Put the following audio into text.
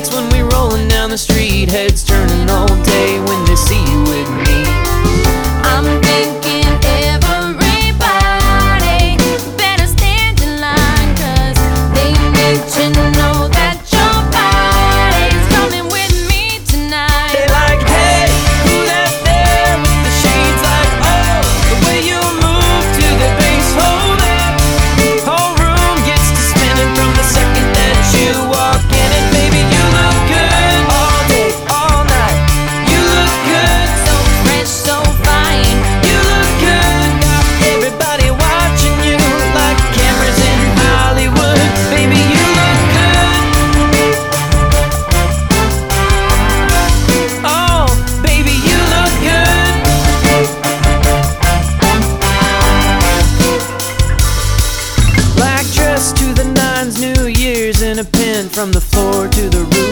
likes when we rollin' down the street, heads turning all day when they see you with me. I'm thinking everybody better stand in line, 'cause they need to know that your body's coming with me tonight. They like, hey, who that there with the shades? Like, oh, the way you move to the bass, hold up. Whole room gets to spinning from the second that you walk in. And baby, you look good all day, all night. You look good, So fresh, so fine. you look good. Got everybody watching you like cameras in Hollywood. Baby, you look good. Oh, baby, you look good. Black dress to the nines, New Year's in a pin from the floor to the roof.